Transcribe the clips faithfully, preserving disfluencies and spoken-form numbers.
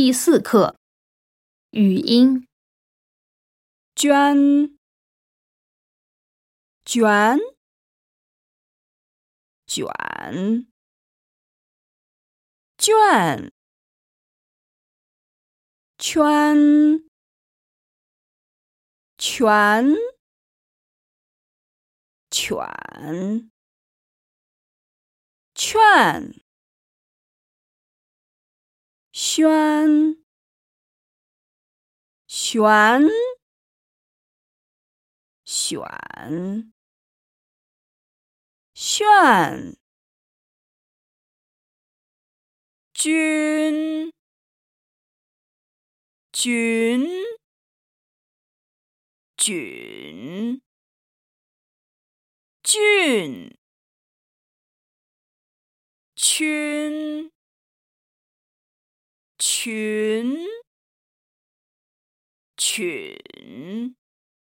第四课语音捐卷卷卷圈圈犬劝宣旋选炫君君菌菌群群群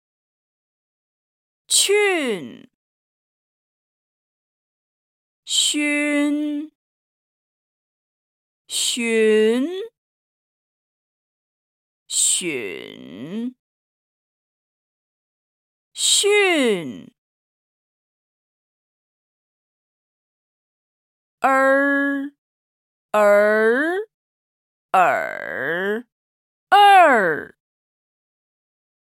训熏寻寻训儿儿儿儿